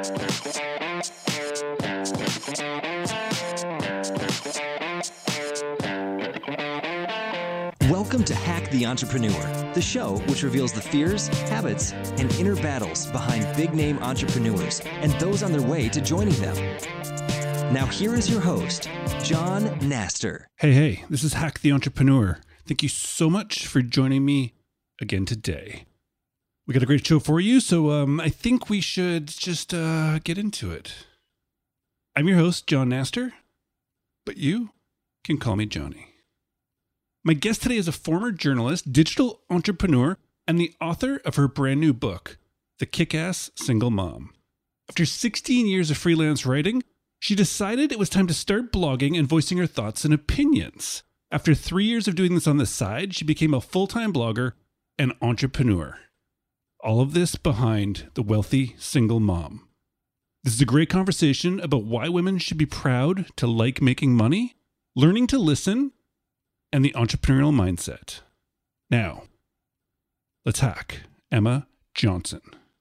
Welcome to Hack the Entrepreneur, the show which reveals the fears, habits, and inner battles behind big-name entrepreneurs and those on their way to joining them. Now here is your host, John Naster. Hey, this is Hack the Entrepreneur. Thank you so much for joining me again today. We got a great show for you, so I think we should just get into it. I'm your host, John Naster, but you can call me Johnny. My guest today is a former journalist, digital entrepreneur, and the author of her brand new book, The Kick-Ass Single Mom. After 16 years of freelance writing, she decided it was time to start blogging and voicing her thoughts and opinions. After 3 years of doing this on the side, she became a full-time blogger and entrepreneur. All of this behind the wealthy single mom. This is a great conversation about why women should be proud to like making money, learning to listen, and the entrepreneurial mindset. Now, let's hack Emma Johnson.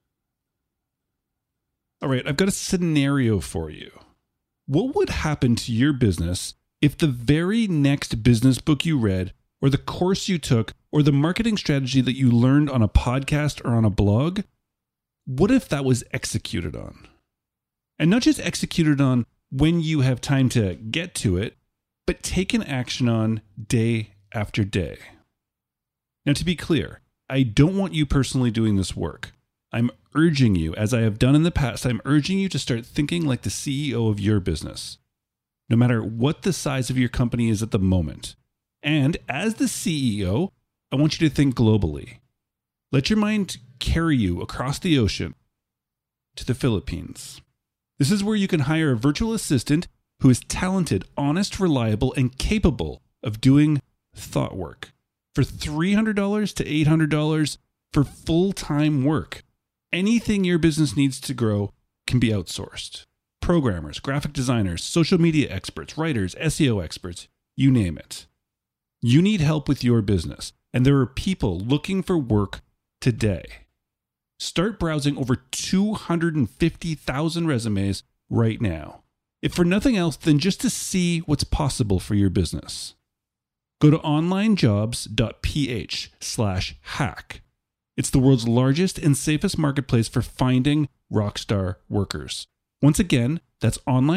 All right, I've got a scenario for you. What would happen to your business if the very next business book you read, or the course you took, or the marketing strategy that you learned on a podcast or on a blog, what if that was executed on? And not just executed on when you have time to get to it, but taken action on day after day. Now, to be clear, I don't want you personally doing this work. I'm urging you, as I have done in the past, I'm urging you to start thinking like the CEO of your business, no matter what the size of your company is at the moment. And as the CEO, I want you to think globally. Let your mind carry you across the ocean to the Philippines. This is where you can hire a virtual assistant who is talented, honest, reliable, and capable of doing thought work for $300 to $800 for full-time work. Anything your business needs to grow can be outsourced. Programmers, graphic designers, social media experts, writers, SEO experts, you name it. You need help with your business, and there are people looking for work today. Start browsing over 250,000 resumes right now. If for nothing else than just to see what's possible for your business. Go to onlinejobs.ph/hack. It's the world's largest and safest marketplace for finding rockstar workers. Once again, that's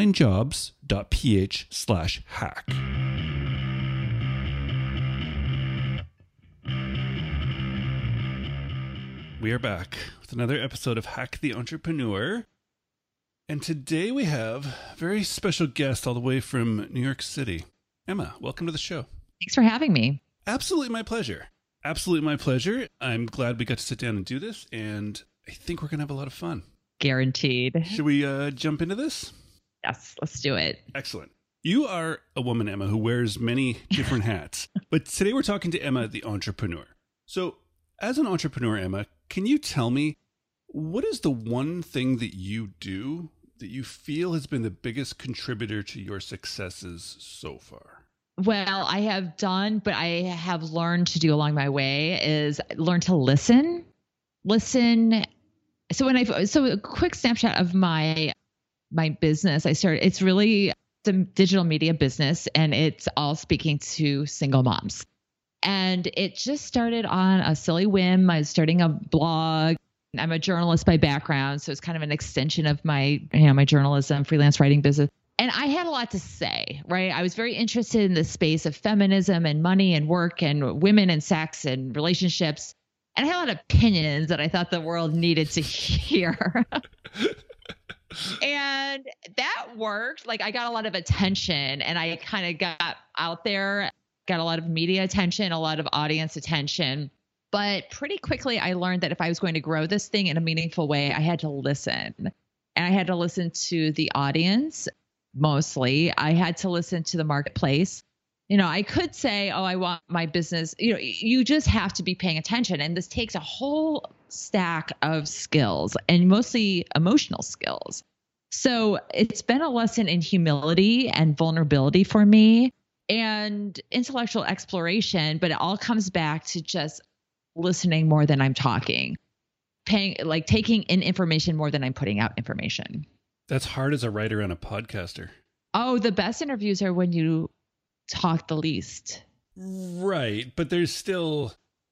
onlinejobs.ph/hack. We are back with another episode of Hack the Entrepreneur. And today we have a very special guest all the way from New York City. Emma, welcome to the show. Thanks for having me. Absolutely my pleasure. Absolutely my pleasure. I'm glad we got to sit down and do this, and I think we're going to have a lot of fun. Guaranteed. Should we jump into this? Yes, let's do it. Excellent. You are a woman, Emma, who wears many different hats, but today we're talking to Emma, the entrepreneur. So as an entrepreneur, Emma, can you tell me, what is the one thing that you do that you feel has been the biggest contributor to your successes so far? Well, I have done, but I have learned to do along my way is learn to listen. So a quick snapshot of my business. It's really the digital media business, and it's all speaking to single moms. And it just started on a silly whim. I was starting a blog. I'm a journalist by background, so it's kind of an extension of my journalism, freelance writing business. And I had a lot to say, right? I was very interested in the space of feminism and money and work and women and sex and relationships. And I had a lot of opinions that I thought the world needed to hear. And that worked. Like, I got a lot of attention, and I kind of got out there, got a lot of media attention, a lot of audience attention. But pretty quickly, I learned that if I was going to grow this thing in a meaningful way, I had to listen. And I had to listen to the audience, mostly. I had to listen to the marketplace. I could say, oh, I want my business. You just have to be paying attention. And this takes a whole stack of skills, and mostly emotional skills. So it's been a lesson in humility and vulnerability for me, and intellectual exploration. But it all comes back to just listening more than I'm talking. taking in information more than I'm putting out information. That's hard as a writer and a podcaster. Oh, the best interviews are when you talk the least. Right. But there's still,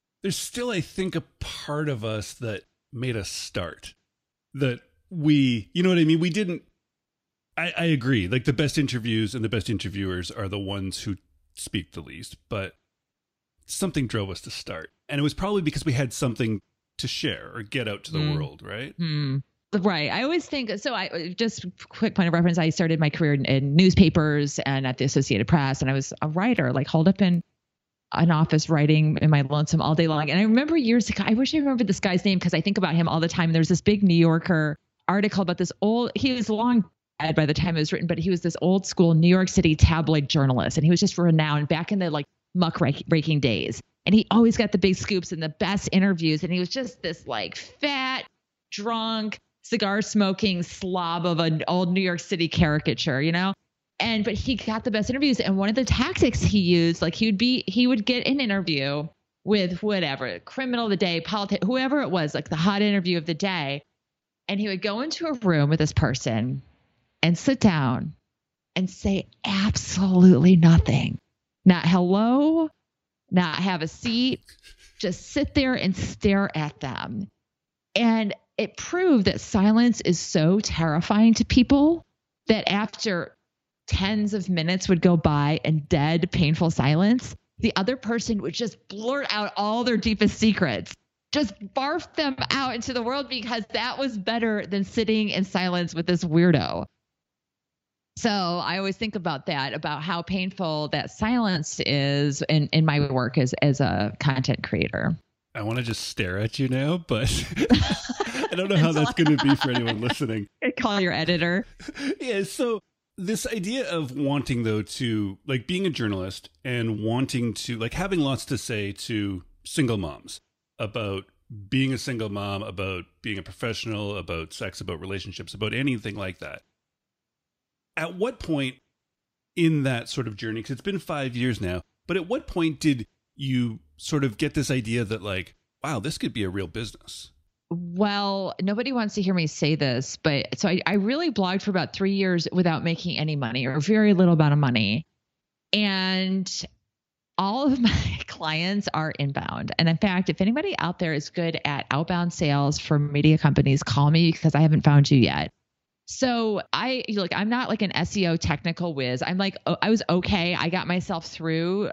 I think, a part of us that made us start. That we, you know what I mean? We didn't, I agree. Like the best interviews and the best interviewers are the ones who speak the least, but something drove us to start. And it was probably because we had something to share or get out to the world, right? Right. I always think so. I just quick point of reference. I started my career in newspapers and at the Associated Press, and I was a writer, like holed up in an office writing in my lonesome all day long. And I remember years ago, I wish I remembered this guy's name because I think about him all the time. There's this big New Yorker article about this he was long dead by the time it was written, but he was this old school New York City tabloid journalist. And he was just renowned back in the like muckraking days. And he always got the big scoops and the best interviews. And he was just this like fat, drunk, cigar smoking slob of an old New York City caricature, you know? But he got the best interviews. And one of the tactics he used, like he would get an interview with whatever, criminal of the day, politics, whoever it was, like the hot interview of the day. And he would go into a room with this person and sit down and say absolutely nothing. Not hello, not have a seat, just sit there and stare at them. And it proved that silence is so terrifying to people that after tens of minutes would go by and dead, painful silence, the other person would just blurt out all their deepest secrets, just barf them out into the world because that was better than sitting in silence with this weirdo. So I always think about that, about how painful that silence is in my work as a content creator. I want to just stare at you now, but I don't know how that's going to be for anyone listening. Call your editor. Yeah. So this idea of wanting, though, to like being a journalist and wanting to like having lots to say to single moms about being a single mom, about being a professional, about sex, about relationships, about anything like that. At what point in that sort of journey, because it's been 5 years now, but at what point did you sort of get this idea that like, wow, this could be a real business? Well, nobody wants to hear me say this, but so I really blogged for about 3 years without making any money or very little amount of money. And all of my clients are inbound. And in fact, if anybody out there is good at outbound sales for media companies, call me because I haven't found you yet. So I'm not like an SEO technical whiz. I'm like, I was okay. I got myself through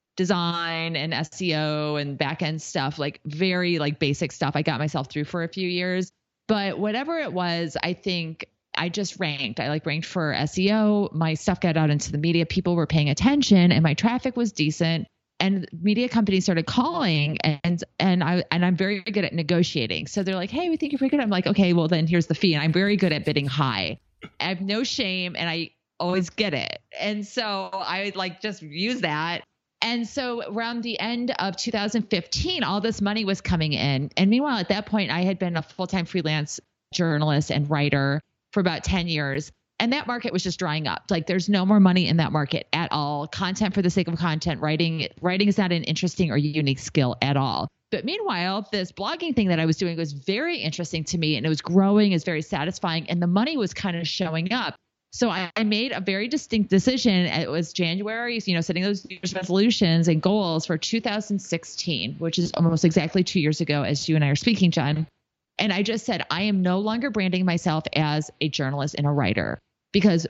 design and SEO and back-end stuff, like very like basic stuff. I got myself through for a few years, but whatever it was, I think I just ranked. I like ranked for SEO. My stuff got out into the media. People were paying attention and my traffic was decent. And media companies started calling and I'm very good at negotiating. So they're like, hey, we think you're pretty good. I'm like, okay, well then here's the fee. And I'm very good at bidding high. I have no shame and I always get it. And so I like just use that. And so around the end of 2015, all this money was coming in. And meanwhile, at that point, I had been a full-time freelance journalist and writer for about 10 years. And that market was just drying up. Like there's no more money in that market at all. Content for the sake of content, writing is not an interesting or unique skill at all. But meanwhile, this blogging thing that I was doing was very interesting to me and it was growing, is very satisfying. And the money was kind of showing up. So I made a very distinct decision. It was January, setting those New Year's resolutions and goals for 2016, which is almost exactly 2 years ago as you and I are speaking, John. And I just said, I am no longer branding myself as a journalist and a writer because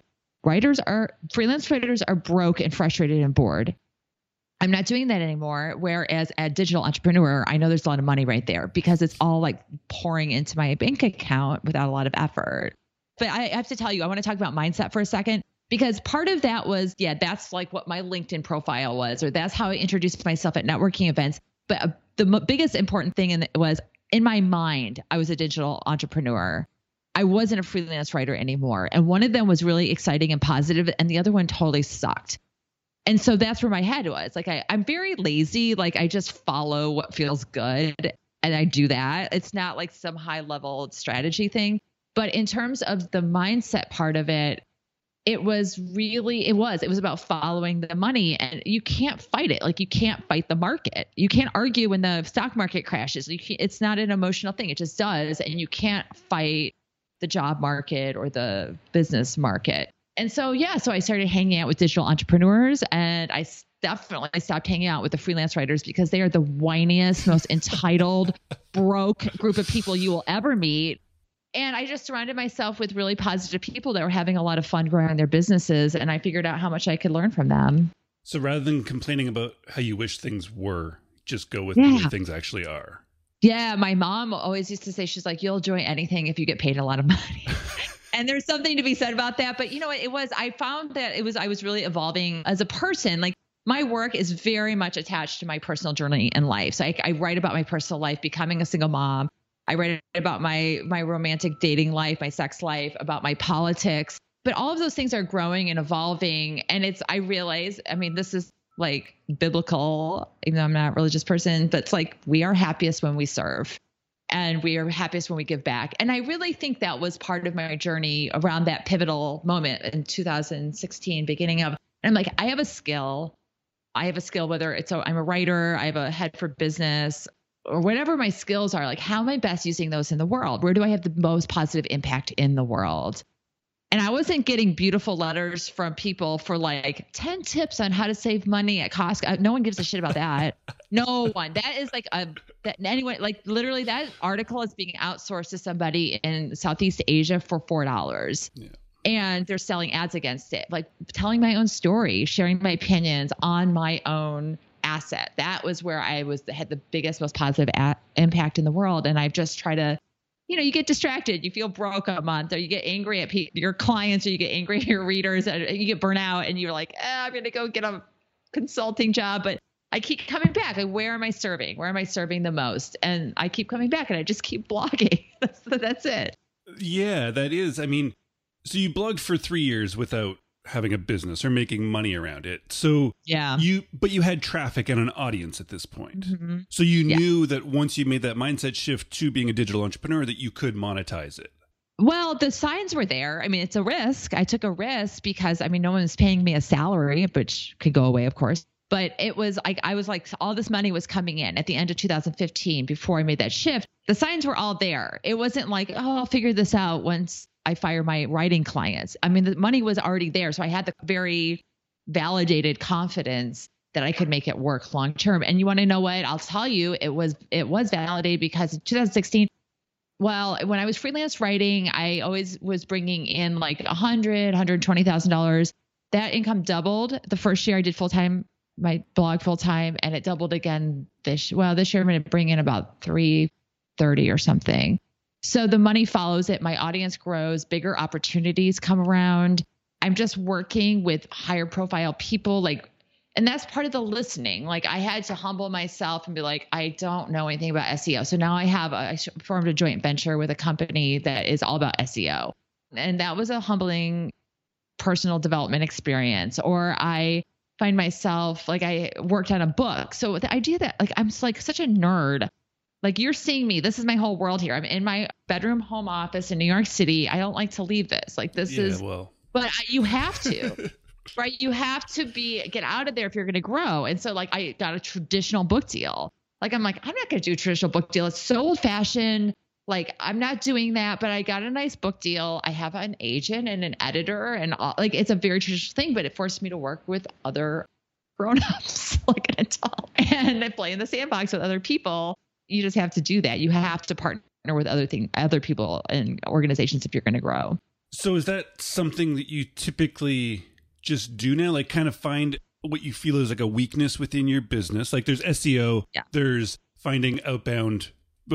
freelance writers are broke and frustrated and bored. I'm not doing that anymore. Whereas a digital entrepreneur, I know there's a lot of money right there because it's all like pouring into my bank account without a lot of effort. But I have to tell you, I want to talk about mindset for a second because part of that was, that's like what my LinkedIn profile was, or that's how I introduced myself at networking events. But the biggest important thing was in my mind, I was a digital entrepreneur. I wasn't a freelance writer anymore. And one of them was really exciting and positive, and the other one totally sucked. And so that's where my head was. Like I'm very lazy. Like I just follow what feels good and I do that. It's not like some high level strategy thing. But in terms of the mindset part of it, it was about following the money, and you can't fight it. Like, you can't fight the market. You can't argue when the stock market crashes. It's not an emotional thing. It just does. And you can't fight the job market or the business market. And so I started hanging out with digital entrepreneurs, and I definitely stopped hanging out with the freelance writers because they are the whiniest, most entitled, broke group of people you will ever meet. And I just surrounded myself with really positive people that were having a lot of fun growing their businesses. And I figured out how much I could learn from them. So rather than complaining about how you wish things were, just go with the way things actually are. Yeah. My mom always used to say, she's like, you'll enjoy anything if you get paid a lot of money. And there's something to be said about that. But you know what? I found that I was really evolving as a person. Like, my work is very much attached to my personal journey in life. So I write about my personal life, becoming a single mom. I write about my romantic dating life, my sex life, about my politics, but all of those things are growing and evolving. And I realize, I mean, this is like biblical, even though I'm not a religious person, but it's like, we are happiest when we serve, and we are happiest when we give back. And I really think that was part of my journey around that pivotal moment in 2016, beginning of, and I'm like, I have a skill, whether I'm a writer, I have a head for business, or whatever my skills are. Like, how am I best using those in the world? Where do I have the most positive impact in the world? And I wasn't getting beautiful letters from people for like 10 tips on how to save money at Costco. No one gives a shit about that. No one. That is like anyway, like literally that article is being outsourced to somebody in Southeast Asia for $4. Yeah. And they're selling ads against it. Like, telling my own story, sharing my opinions on my own asset. That was where I had the biggest, most positive impact in the world. And I've just tried to, you get distracted, you feel broke a month, or you get angry at your clients, or you get angry at your readers, and you get burnt out, and you're like, I'm going to go get a consulting job. But I keep coming back. Like, where am I serving? Where am I serving the most? And I keep coming back, and I just keep blogging. That's it. Yeah, that is. I mean, so you blogged for 3 years without having a business or making money around it. So yeah, but you had traffic and an audience at this point. Mm-hmm. So you knew that once you made that mindset shift to being a digital entrepreneur, that you could monetize it. Well, the signs were there. I mean, it's a risk. I took a risk because, I mean, no one was paying me a salary, which could go away, of course. But it was like, I was like, all this money was coming in at the end of 2015 before I made that shift. The signs were all there. It wasn't like, I'll figure this out once I fire my writing clients. I mean, the money was already there. So I had the very validated confidence that I could make it work long term. And you want to know what? I'll tell you, it was validated because in 2016, well, when I was freelance writing, I always was bringing in like $120,000. That income doubled the first year I did my blog full time, and it doubled again this year I'm going to bring in about $330 or something. So the money follows it. My audience grows, bigger opportunities come around. I'm just working with higher profile people, and that's part of the listening. Like, I had to humble myself and be like, I don't know anything about SEO. So now I formed a joint venture with a company that is all about SEO. And that was a humbling personal development experience. Or I find myself, like, I worked on a book. So the idea that I'm like such a nerd. Like, you're seeing me. This is my whole world here. I'm in my bedroom home office in New York City. I don't like to leave this. But you have to, right? You have to get out of there if you're going to grow. And so I got a traditional book deal. I'm not going to do a traditional book deal. It's so old fashioned. I'm not doing that, but I got a nice book deal. I have an agent and an editor, and it's a very traditional thing, but it forced me to work with other grown-ups, like an adult, and I play in the sandbox with other people. You just have to do that. You have to partner with other people and organizations if you're going to grow. So is that something that you typically just do now? Kind of find what you feel is a weakness within your business? There's SEO, there's finding outbound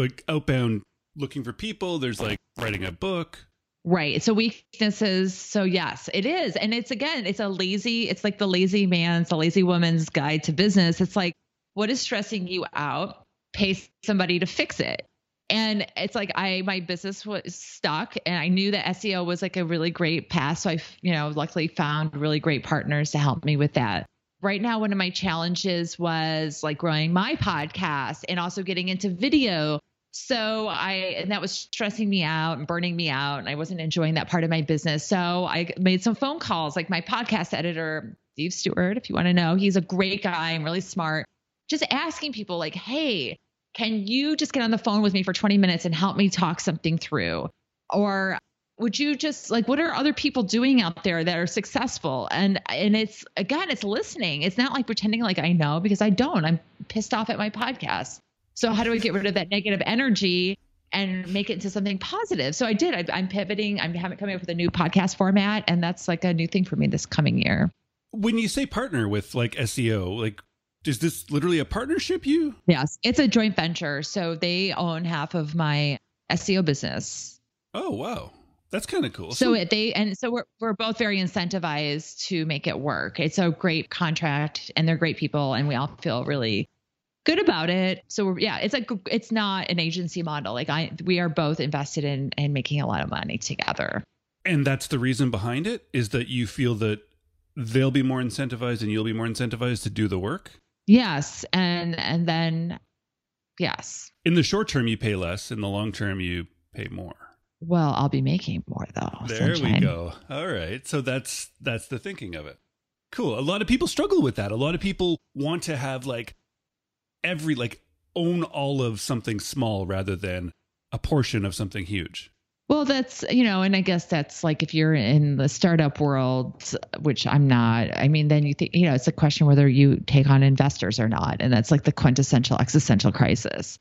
looking for people. There's writing a book. Right. So weaknesses. So yes, it is. And it's like the lazy man's, the lazy woman's guide to business. It's like, what is stressing you out? Pay somebody to fix it. And it's my business was stuck, and I knew that SEO was a really great path. So I, luckily found really great partners to help me with that. Right now, one of my challenges was growing my podcast and also getting into video. And that was stressing me out and burning me out. And I wasn't enjoying that part of my business. So I made some phone calls, like my podcast editor, Steve Stewart, if you want to know, he's a great guy and really smart. Just asking people like, hey, can you just get on the phone with me for 20 minutes and help me talk something through? Or would you just like, what are other people doing out there that are successful? And it's, again, it's listening. It's not like pretending like I know, because I don't. I'm pissed off at my podcast. So how do I get rid of that negative energy and make it into something positive? So I did. I'm pivoting. I'm coming up with a new podcast format, and that's like a new thing for me this coming year. When you say partner with like SEO, like, is this literally a partnership? Yes, it's a joint venture. So they own half of my SEO business. Oh, wow. That's kind of cool. So we're both very incentivized to make it work. It's a great contract, and they're great people, and we all feel really good about it. So it's not an agency model. Like we are both invested in making a lot of money together. And that's the reason behind it, is that you feel that they'll be more incentivized and you'll be more incentivized to do the work? Yes. And then, yes. In the short term, you pay less. In the long term, you pay more. Well, I'll be making more though. There we go. All right. So that's the thinking of it. Cool. A lot of people struggle with that. A lot of people want to have own all of something small rather than a portion of something huge. Well, that's, and I guess that's like if you're in the startup world, which I'm not, I mean, then you think, it's a question whether you take on investors or not. And that's like the quintessential existential crisis.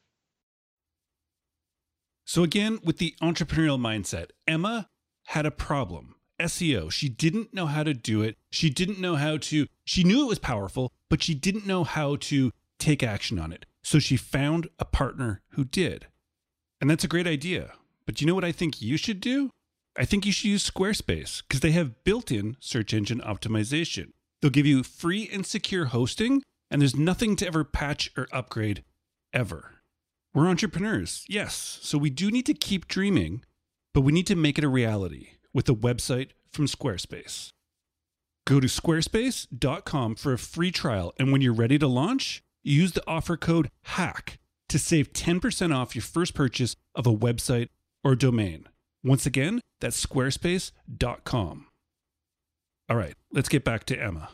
So again, with the entrepreneurial mindset, Emma had a problem. SEO. She didn't know how to do it. She knew it was powerful, but she didn't know how to take action on it. So she found a partner who did. And that's a great idea. But you know what I think you should do? I think you should use Squarespace, because they have built-in search engine optimization. They'll give you free and secure hosting, and there's nothing to ever patch or upgrade ever. We're entrepreneurs, yes, so we do need to keep dreaming, but we need to make it a reality with a website from Squarespace. Go to squarespace.com for a free trial, and when you're ready to launch, use the offer code HACK to save 10% off your first purchase of a website or domain. Once again, that's squarespace.com. All right, let's get back to Emma.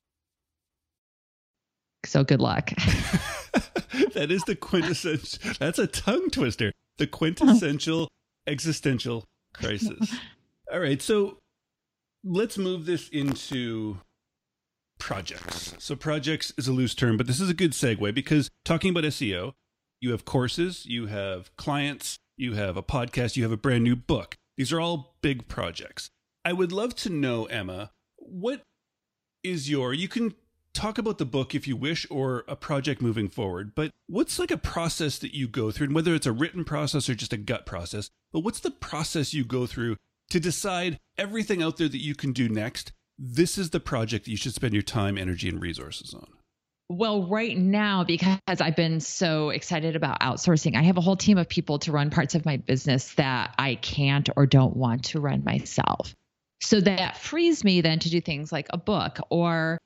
So good luck. That is the quintessential, that's a tongue twister, the quintessential existential crisis. All right, so let's move this into projects. So projects is a loose term, but this is a good segue, because talking about SEO, you have courses, you have clients, you have a podcast, you have a brand new book. These are all big projects. I would love to know, Emma, what is you can talk about the book if you wish, or a project moving forward, but what's like a process that you go through, and whether it's a written process or just a gut process, but what's the process you go through to decide everything out there that you can do next? This is the project that you should spend your time, energy, and resources on. Well, right now, because I've been so excited about outsourcing, I have a whole team of people to run parts of my business that I can't or don't want to run myself. So that frees me then to do things like a book, or,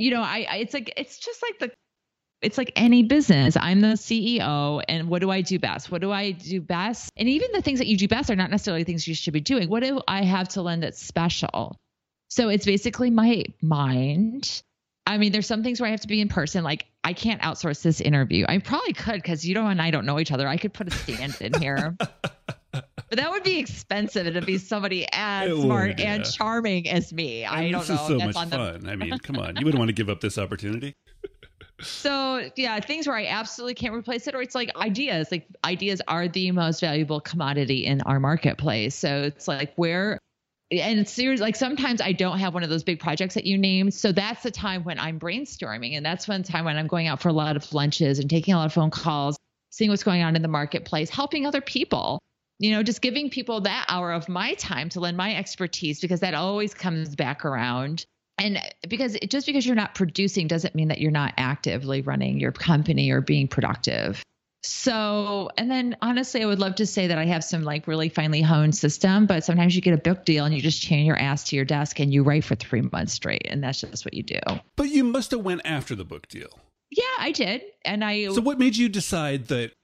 it's like any business. I'm the CEO, and what do I do best? What do I do best? And even the things that you do best are not necessarily things you should be doing. What do I have to lend that's special? So it's basically my mind. I mean, there's some things where I have to be in person. Like, I can't outsource this interview. I probably could, because you and I don't know each other. I could put a stand in here. But that would be expensive. It'd be somebody as smart and charming as me. I don't know. This is so much fun. I mean, come on. You wouldn't want to give up this opportunity. So, yeah, things where I absolutely can't replace it, or it's like ideas. Like, ideas are the most valuable commodity in our marketplace. So it's like and it's serious. Like, sometimes I don't have one of those big projects that you named. So that's the time when I'm brainstorming. And that's when I'm going out for a lot of lunches and taking a lot of phone calls, seeing what's going on in the marketplace, helping other people, just giving people that hour of my time to lend my expertise, because that always comes back around. And because you're not producing doesn't mean that you're not actively running your company or being productive. So, and then honestly, I would love to say that I have some like really finely honed system, but sometimes you get a book deal and you just chain your ass to your desk and you write for 3 months straight. And that's just what you do. But you must have went after the book deal. Yeah, I did. And So what made you decide that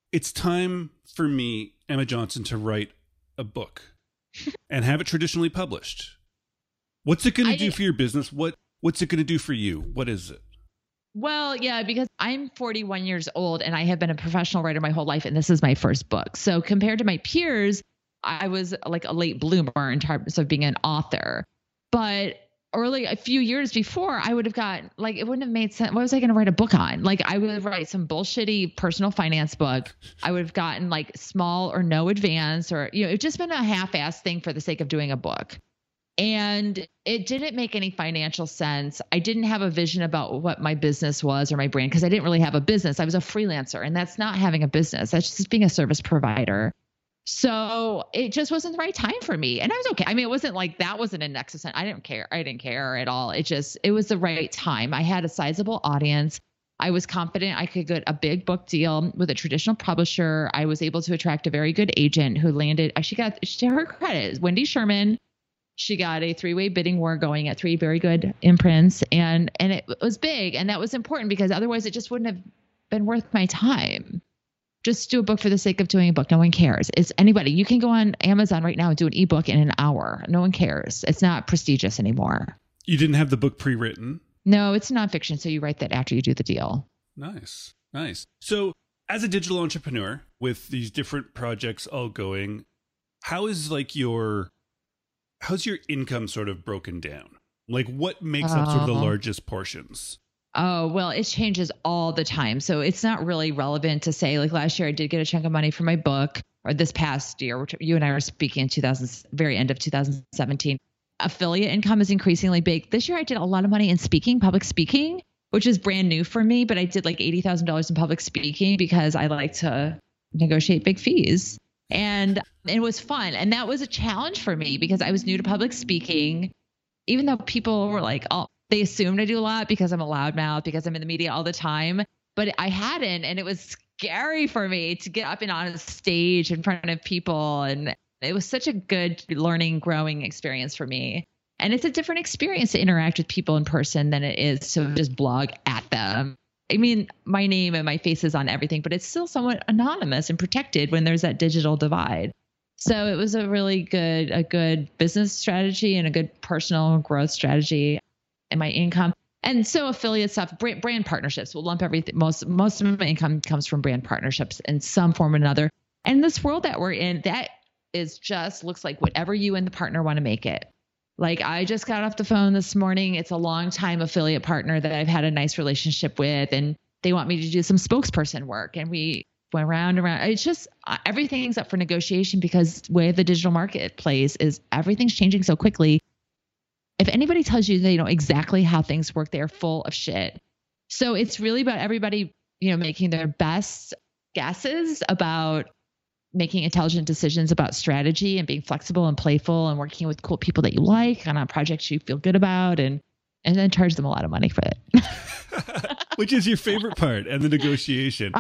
it's time for me, Emma Johnson, to write a book and have it traditionally published. What's it going to do for your business? What's it going to do for you? What is it? Well, yeah, because I'm 41 years old and I have been a professional writer my whole life, and this is my first book. So compared to my peers, I was like a late bloomer in terms of being an author. But a few years before, I would have got like, it wouldn't have made sense. What was I going to write a book on? Like, I would write some bullshitty personal finance book. I would have gotten like small or no advance, or, it's just been a half-assed thing for the sake of doing a book. And it didn't make any financial sense. I didn't have a vision about what my business was or my brand, because I didn't really have a business. I was a freelancer, and that's not having a business. That's just being a service provider. So it just wasn't the right time for me. And I was okay. I mean, it wasn't like that wasn't a nexus. I didn't care. I didn't care at all. It was the right time. I had a sizable audience. I was confident I could get a big book deal with a traditional publisher. I was able to attract a very good agent who landed, to her credit, Wendy Sherman. She got a 3-way bidding war going at 3 very good imprints. And it was big. And that was important, because otherwise it just wouldn't have been worth my time. Just do a book for the sake of doing a book. No one cares. It's anybody. You can go on Amazon right now and do an ebook in an hour. No one cares. It's not prestigious anymore. You didn't have the book pre-written? No, it's nonfiction. So you write that after you do the deal. Nice. So as a digital entrepreneur with these different projects all going, how's your income sort of broken down? Like, what makes up sort of the largest portions? Oh, well, it changes all the time. So it's not really relevant to say, like, last year I did get a chunk of money for my book, or this past year, which you and I were speaking in very end of 2017. Affiliate income is increasingly big. This year I did a lot of money in public speaking, which is brand new for me, but I did like $80,000 in public speaking because I like to negotiate big fees. And it was fun. And that was a challenge for me because I was new to public speaking, even though people were like, they assumed I do a lot because I'm a loudmouth, because I'm in the media all the time, but I hadn't. And it was scary for me to get up and on a stage in front of people. And it was such a good learning, growing experience for me. And it's a different experience to interact with people in person than it is to just blog at them. I mean, my name and my face is on everything, but it's still somewhat anonymous and protected when there's that digital divide. So it was a good business strategy and a good personal growth strategy in my income. And so affiliate stuff, brand partnerships, will lump everything. Most of my income comes from brand partnerships in some form or another. And this world that we're in, that is just looks like whatever you and the partner want to make it. Like, I just got off the phone this morning. It's a long-time affiliate partner that I've had a nice relationship with, and they want me to do some spokesperson work. And we went around. It's just everything's up for negotiation because the way the digital market plays is everything's changing so quickly. If anybody tells you they know exactly how things work, they're full of shit. So it's really about everybody, making their best guesses about making intelligent decisions about strategy and being flexible and playful and working with cool people that you like on a project you feel good about, and then charge them a lot of money for it. Which is your favorite part, and the negotiation.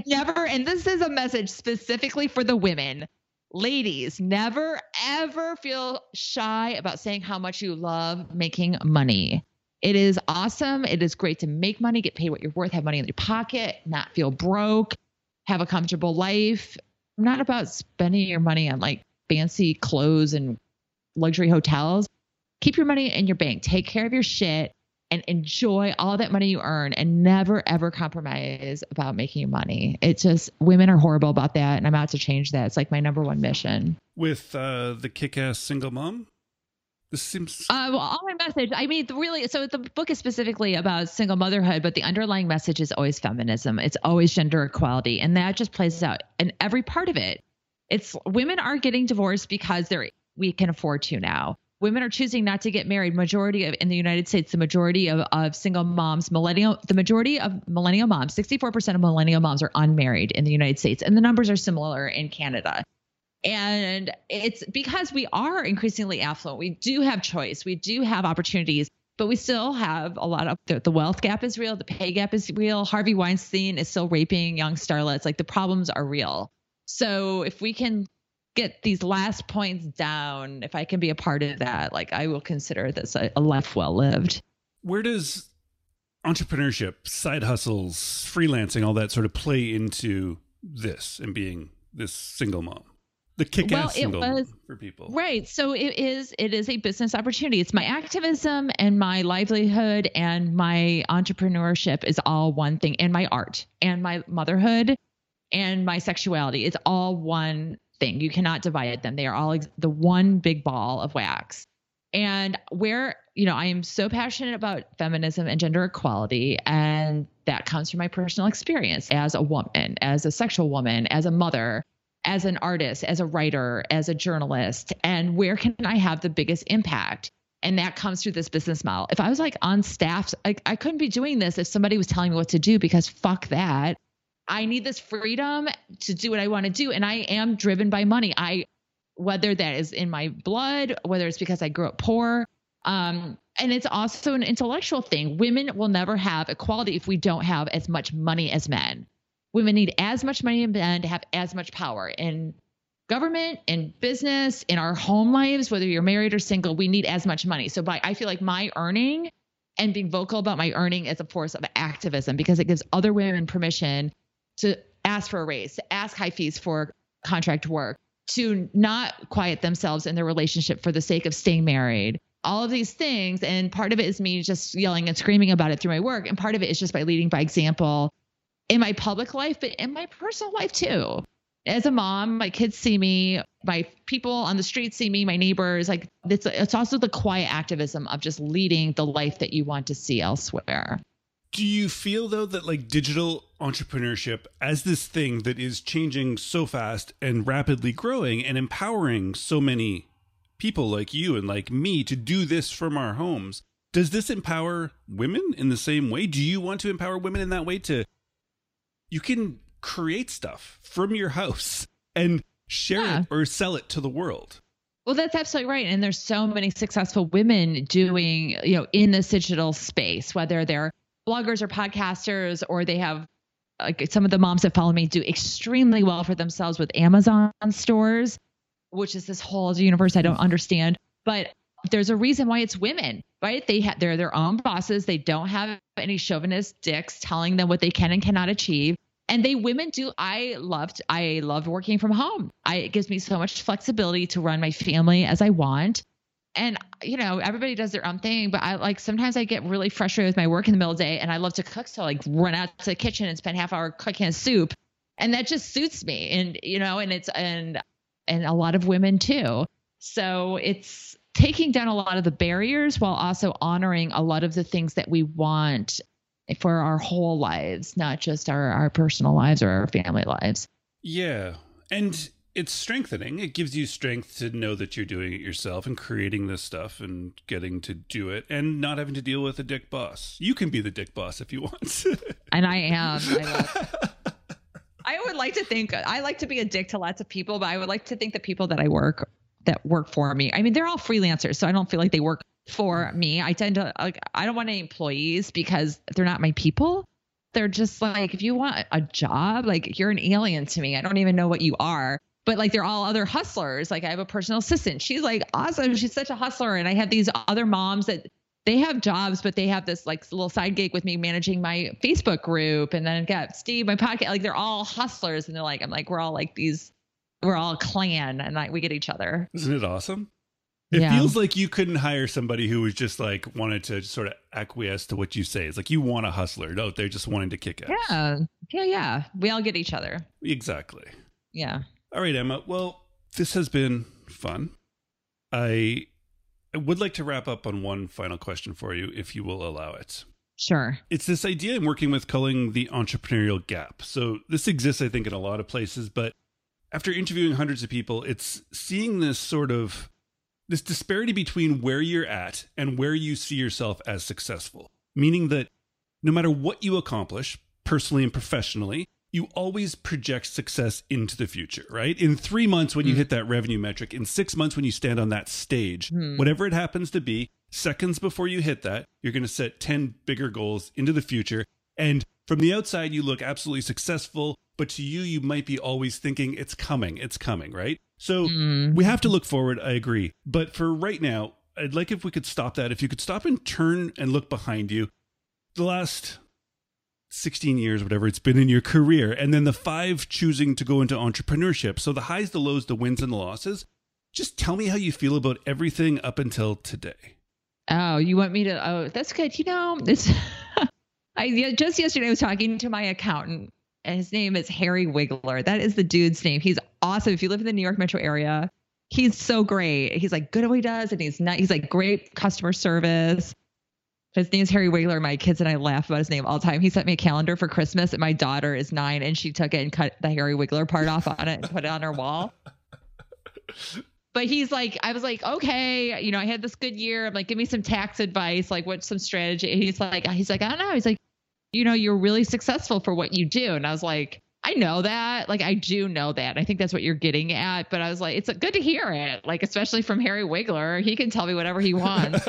And this is a message specifically for the women. Ladies, never, ever feel shy about saying how much you love making money. It is awesome. It is great to make money, get paid what you're worth, have money in your pocket, not feel broke, have a comfortable life. I'm not about spending your money on like fancy clothes and luxury hotels. Keep your money in your bank. Take care of your shit and enjoy all that money you earn, and never, ever compromise about making money. It's just, women are horrible about that, and I'm out to change that. It's like my number one mission. With the kick-ass single mom? This seems... all my message, I mean, really, so the book is specifically about single motherhood, but the underlying message is always feminism. It's always gender equality, and that just plays out in every part of it. It's women are getting divorced because we can afford to now. Women are choosing not to get married. In the United States, the majority of single moms, the majority of millennial moms, 64% of millennial moms are unmarried in the United States. And the numbers are similar in Canada. And it's because we are increasingly affluent. We do have choice. We do have opportunities, but we still have a lot of the wealth gap is real. The pay gap is real. Harvey Weinstein is still raping young starlets. Like, the problems are real. So if we can get these last points down, if I can be a part of that, like, I will consider this a life well lived. Where does entrepreneurship, side hustles, freelancing, all that sort of play into this and being this single mom? The kick-ass single mom for people. Right. So it is a business opportunity. It's my activism and my livelihood and my entrepreneurship is all one thing, and my art and my motherhood and my sexuality. It's all one thing. You cannot divide them. They are all the one big ball of wax. And where, I am so passionate about feminism and gender equality, and that comes from my personal experience as a woman, as a sexual woman, as a mother, as an artist, as a writer, as a journalist, and where can I have the biggest impact? And that comes through this business model. If I was like on staff, I couldn't be doing this if somebody was telling me what to do, because fuck that. I need this freedom to do what I want to do. And I am driven by money. Whether that is in my blood, whether it's because I grew up poor. And it's also an intellectual thing. Women will never have equality if we don't have as much money as men. Women need as much money as men to have as much power in government, in business, in our home lives, whether you're married or single, we need as much money. So I feel like my earning and being vocal about my earning is a force of activism, because it gives other women permission to ask for a raise, to ask high fees for contract work, to not quiet themselves in their relationship for the sake of staying married. All of these things. And part of it is me just yelling and screaming about it through my work. And part of it is just by leading by example in my public life, but in my personal life too. As a mom, my kids see me, my people on the street see me, my neighbors. Like it's also the quiet activism of just leading the life that you want to see elsewhere. Do you feel, though, that like digital entrepreneurship as this thing that is changing so fast and rapidly growing and empowering so many people like you and like me to do this from our homes, does this empower women in the same way? Do you want to empower women in that way you can create stuff from your house and share it or sell it to the world? Well, that's absolutely right. And there's so many successful women doing, in this digital space, whether they're bloggers or podcasters, or they have, like some of the moms that follow me do extremely well for themselves with Amazon stores, which is this whole universe I don't understand. But there's a reason why it's women, right? They're their own bosses. They don't have any chauvinist dicks telling them what they can and cannot achieve. And women do. I love working from home. It gives me so much flexibility to run my family as I want. And, everybody does their own thing, but sometimes I get really frustrated with my work in the middle of the day, and I love to cook. So run out to the kitchen and spend half hour cooking a soup. And that just suits me. And, and a lot of women too. So it's taking down a lot of the barriers while also honoring a lot of the things that we want for our whole lives, not just our personal lives or our family lives. Yeah. And it's strengthening. It gives you strength to know that you're doing it yourself and creating this stuff and getting to do it and not having to deal with a dick boss. You can be the dick boss if you want. And I am. I would like to think I like to be a dick to lots of people, but I would like to think the people that work for me. I mean, they're all freelancers, so I don't feel like they work for me. I tend to I don't want any employees because they're not my people. They're just like, if you want a job, you're an alien to me. I don't even know what you are. But they're all other hustlers. I have a personal assistant. She's awesome. She's such a hustler. And I have these other moms that they have jobs, but they have this little side gig with me managing my Facebook group. And then I've got Steve, my podcast. They're all hustlers. And we're all we're all a clan, and we get each other. Isn't it awesome? It feels like you couldn't hire somebody who was just wanted to sort of acquiesce to what you say. It's you want a hustler. No, they're just wanting to kick ass. Yeah. We all get each other. Exactly. Yeah. All right, Emma. Well, this has been fun. I would like to wrap up on one final question for you, if you will allow it. Sure. It's this idea I'm working with calling the entrepreneurial gap. So this exists, I think, in a lot of places, but after interviewing hundreds of people, it's seeing this disparity between where you're at and where you see yourself as successful. Meaning that no matter what you accomplish, personally and professionally, you always project success into the future, right? In 3 months when you hit that revenue metric, in 6 months when you stand on that stage, whatever it happens to be, seconds before you hit that, you're going to set 10 bigger goals into the future. And from the outside, you look absolutely successful, but to you, you might be always thinking it's coming, right? So we have to look forward, I agree. But for right now, I'd like if we could stop that. If you could stop and turn and look behind you. The last 16 years, whatever it's been in your career, and then the 5 choosing to go into entrepreneurship. So the highs, the lows, the wins, and the losses. Just tell me how you feel about everything up until today. Oh, you want me to? Oh, that's good. It's just yesterday I was talking to my accountant, and his name is Harry Wiggler. That is the dude's name. He's awesome. If you live in the New York metro area, he's so great. He's like good at what he does, and he's like great customer service. His name is Harry Wiggler. My kids and I laugh about his name all the time. He sent me a calendar for Christmas, and my daughter is 9, and she took it and cut the Harry Wiggler part off on it and put it on her wall. But he's like, I was like, okay, I had this good year. I'm like, give me some tax advice, like what's some strategy? And he's like, I don't know. He's like, you're really successful for what you do. And I was like, I know that. Like, I do know that. I think that's what you're getting at. But I was like, it's good to hear it. Like, especially from Harry Wiggler. He can tell me whatever he wants.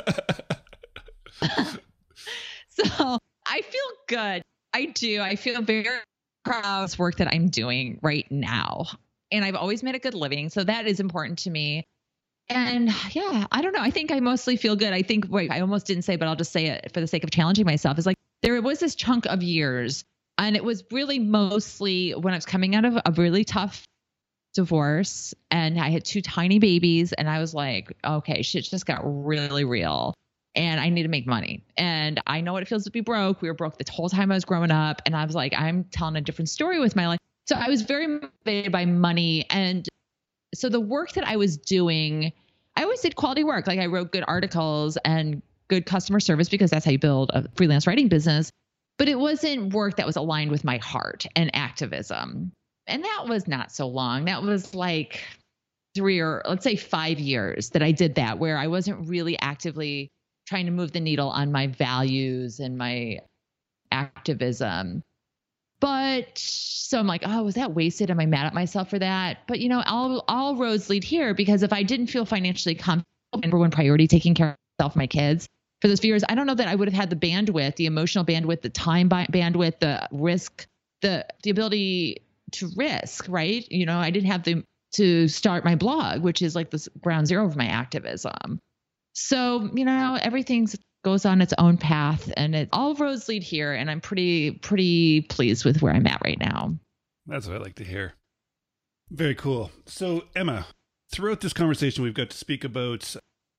So I feel good. I do. I feel very proud of this work that I'm doing right now. And I've always made a good living. So that is important to me. And yeah, I don't know. I think I mostly feel good. I think, I almost didn't say, but I'll just say it for the sake of challenging myself. Is like, there was this chunk of years, and it was really mostly when I was coming out of a really tough divorce, and I had 2 tiny babies, and I was like, okay, shit just got really real, and I need to make money. And I know what it feels to be broke. We were broke the whole time I was growing up. And I was like, I'm telling a different story with my life. So I was very motivated by money. And so the work that I was doing, I always did quality work. Like, I wrote good articles and good customer service, because that's how you build a freelance writing business. But it wasn't work that was aligned with my heart and activism. And that was not so long. That was like 3 or let's say 5 years that I did that, where I wasn't really actively trying to move the needle on my values and my activism. But so I'm like, oh, was that wasted? Am I mad at myself for that? But all roads lead here, because if I didn't feel financially comfortable, number one priority, taking care of myself, my kids, for those few years, I don't know that I would have had the bandwidth, the emotional bandwidth, the time bandwidth, the risk, the ability to risk, right? I didn't have to start my blog, which is like this ground zero of my activism. So, everything goes on its own path, and all roads lead here. And I'm pretty pleased with where I'm at right now. That's what I like to hear. Very cool. So, Emma, throughout this conversation, we've got to speak about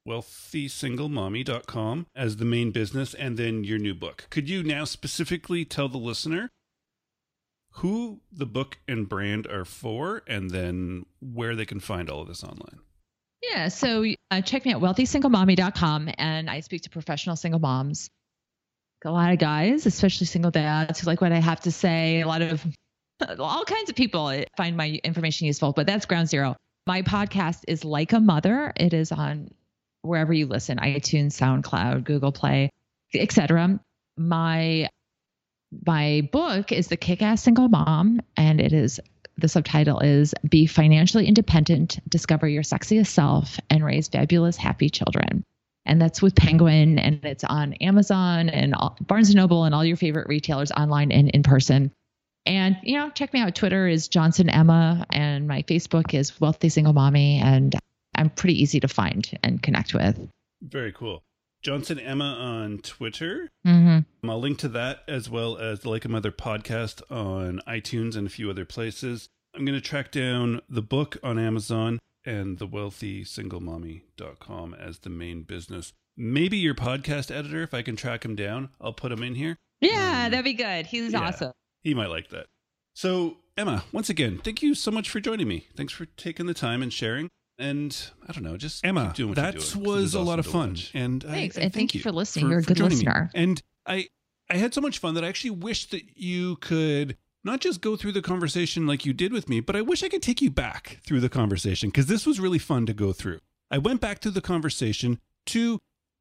wealthysinglemommy.com as the main business, and then your new book. Could you now specifically tell the listener who the book and brand are for, and then where they can find all of this online? Yeah. So check me at wealthysinglemommy.com, and I speak to professional single moms. A lot of guys, especially single dads, who like what I have to say. All kinds of people find my information useful, but that's ground zero. My podcast is Like a Mother. It is on wherever you listen, iTunes, SoundCloud, Google Play, etc. My book is The Kick-Ass Single Mom, and the subtitle is Be Financially Independent, Discover Your Sexiest Self, and Raise Fabulous, Happy Children. And that's with Penguin, and it's on Amazon and Barnes & Noble and all your favorite retailers online and in person. And, check me out. Twitter is Johnson Emma, and my Facebook is Wealthy Single Mommy, and I'm pretty easy to find and connect with. Very cool. Johnson Emma on Twitter. Mm-hmm. I'll link to that, as well as the Like a Mother podcast on iTunes and a few other places. I'm going to track down the book on Amazon and the wealthysinglemommy.com as the main business. Maybe your podcast editor, if I can track him down, I'll put him in here. Yeah, that'd be good. He's awesome. He might like that. So, Emma, once again, thank you so much for joining me. Thanks for taking the time and sharing. And I don't know, just Emma, keep doing what that you're doing. was a lot of fun. And thanks. And thank you for listening. You're a good listener. Me. And I had so much fun that I actually wish that you could not just go through the conversation like you did with me, but I wish I could take you back through the conversation, because this was really fun to go through. I went back to the conversation to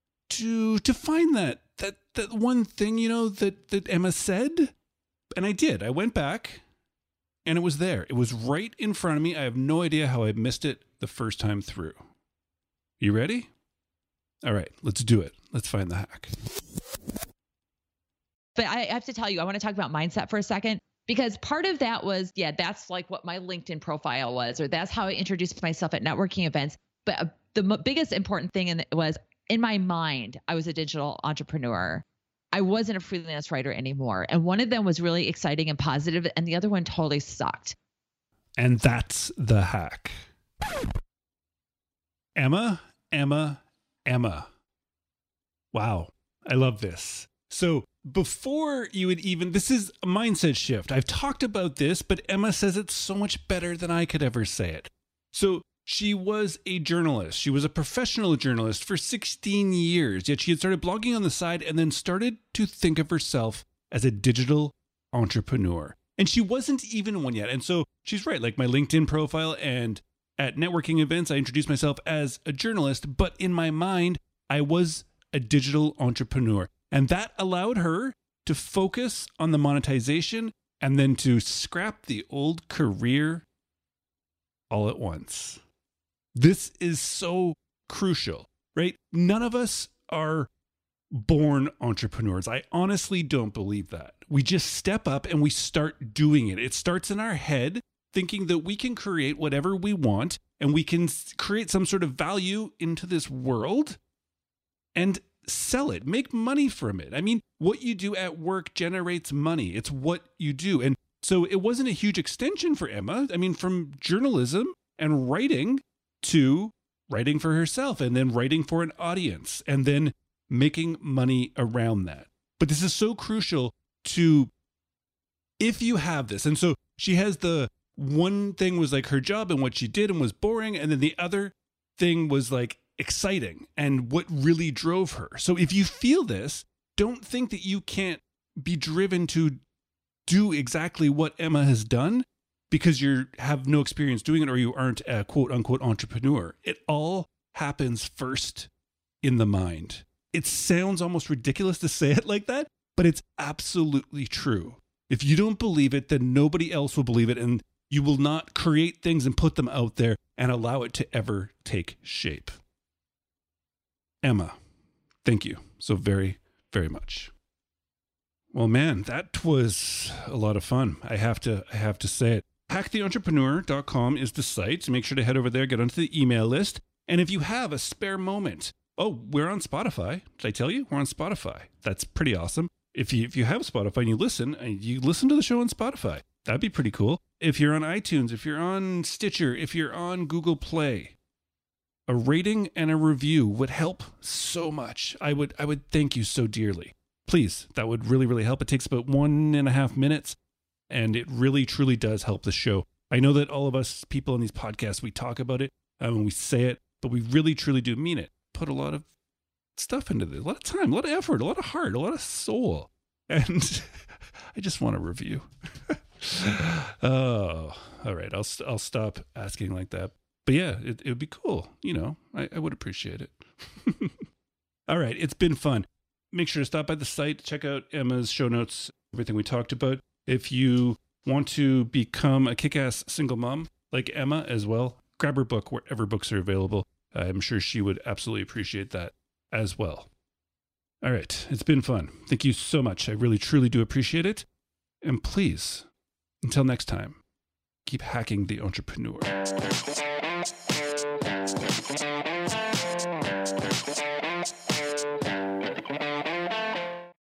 find that one thing, that Emma said. And I did. I went back, and it was there. It was right in front of me. I have no idea how I missed it the first time through. You ready? All right, let's do it. Let's find the hack. But I have to tell you, I want to talk about mindset for a second, because part of that was, that's like what my LinkedIn profile was, or that's how I introduced myself at networking events. But the biggest important thing was, in my mind, I was a digital entrepreneur. I wasn't a freelance writer anymore. And one of them was really exciting and positive, and the other one totally sucked. And that's the hack. Emma. Wow. I love this. So before you would even, this is a mindset shift. I've talked about this, but Emma says it so much better than I could ever say it. So she was a journalist. She was a professional journalist for 16 years, yet she had started blogging on the side and then started to think of herself as a digital entrepreneur. And she wasn't even one yet. And so she's right, like my LinkedIn profile and at networking events, I introduced myself as a journalist, but in my mind, I was a digital entrepreneur. And that allowed her to focus on the monetization and then to scrap the old career all at once. This is so crucial, right? None of us are born entrepreneurs. I honestly don't believe that. We just step up and we start doing it. It starts in our head, thinking that we can create whatever we want and we can create some sort of value into this world and sell it, make money from it. I mean, what you do at work generates money. It's what you do. And so it wasn't a huge extension for Emma. I mean, from journalism and writing to writing for herself and then writing for an audience and then making money around that. But this is so crucial to, if you have this. And so she has the one thing was like her job and what she did and was boring. And then the other thing was like exciting and what really drove her. So if you feel this, don't think that you can't be driven to do exactly what Emma has done because you have no experience doing it or you aren't a quote unquote entrepreneur. It all happens first in the mind. It sounds almost ridiculous to say it like that, but it's absolutely true. If you don't believe it, then nobody else will believe it, and you will not create things and put them out there and allow it to ever take shape. Emma, thank you so very, very much. Well, man, that was a lot of fun. I have to say it. HackTheEntrepreneur.com is the site. So make sure to head over there, get onto the email list. And if you have a spare moment, we're on Spotify. Did I tell you? We're on Spotify. That's pretty awesome. If you have Spotify and you listen to the show on Spotify. That'd be pretty cool. If you're on iTunes, if you're on Stitcher, if you're on Google Play, a rating and a review would help so much. I would thank you so dearly. Please, that would really, really help. It takes about 1.5 minutes, and it really, truly does help the show. I know that all of us people in these podcasts, we talk about it and we say it, but we really, truly do mean it. Put a lot of stuff into this, a lot of time, a lot of effort, a lot of heart, a lot of soul. And I just want a review. Oh, all right. I'll stop asking like that. But yeah, it would be cool. You know, I would appreciate it. All right. It's been fun. Make sure to stop by the site, check out Emma's show notes, everything we talked about. If you want to become a kick-ass single mom like Emma as well, grab her book wherever books are available. I'm sure she would absolutely appreciate that as well. All right. It's been fun. Thank you so much. I really, truly do appreciate it. And please, until next time, keep hacking the entrepreneur.